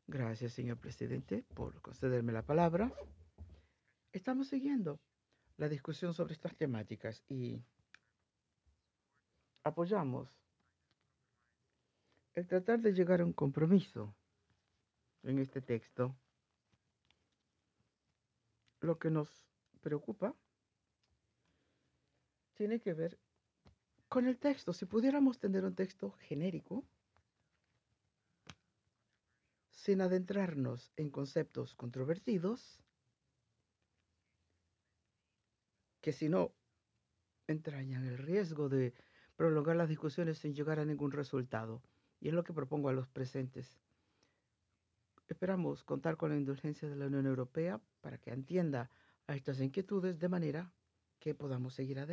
Gracias, señor presidente, por concederme la palabra. Estamos siguiendo la discusión sobre estas temáticas y apoyamos el tratar de llegar a un compromiso en este texto. Lo que nos preocupa tiene que ver con el texto. Si pudiéramos tener un texto genérico, sin adentrarnos en conceptos controvertidos, que si no entrañan el riesgo de prolongar las discusiones sin llegar a ningún resultado. Y es lo que propongo a los presentes. Esperamos contar con la indulgencia de la Unión Europea para que atienda a estas inquietudes de manera que podamos seguir adelante.